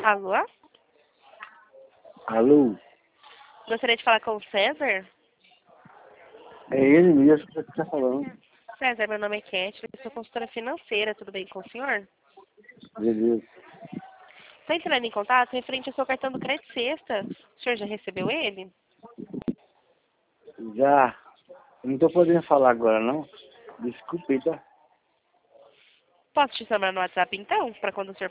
Alô? Alô? Gostaria de falar com o César? É ele mesmo que você está falando. César, meu nome é Cat, eu sou consultora financeira, tudo bem com o senhor? Beleza. Estou entrando em contato referente ao seu cartão do crédito sexta. O senhor já recebeu ele? Já. Eu não estou podendo falar agora, não. Desculpe, tá? Posso te chamar no WhatsApp então, para quando o senhor